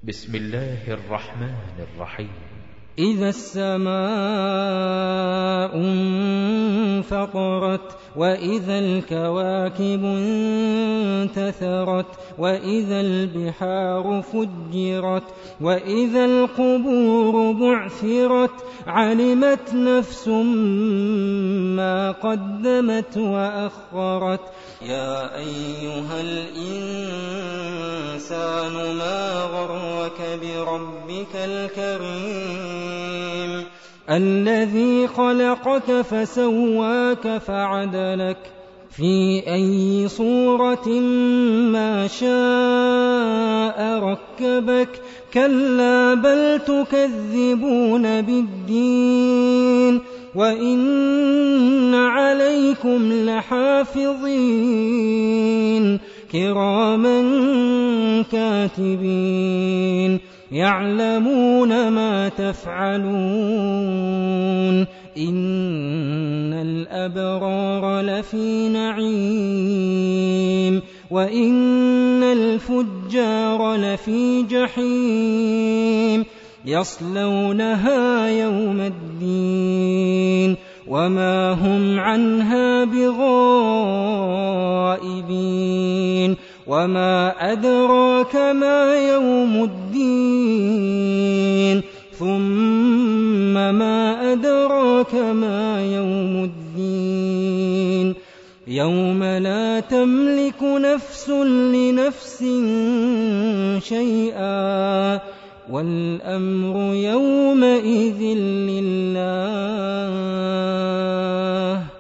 بسم الله الرحمن الرحيم. إذا السماء انفطرت وإذا الكواكب انتثرت وإذا البحار فجرت وإذا القبور بعثرت علمت نفس ما قدمت وأخرت. يا أيها الإنسان ما غرك بربك الكريم الذي خلقك فسواك فعدلك في أي صورة ما شاء ركبك كلا بل تكذبون بالدين وإن عليكم لحافظين كراما كاتبين يعلمون ما تفعلون. إن الأبرار لفي نعيم وإن الفجار لفي جحيم يصلونها يوم الدين وما هم عنها بغائبين. وما أدراك ما يوم الدين ثم ما أدراك ما يوم الدين يوم لا تملك نفس لنفس شيئا والأمر يومئذ لله.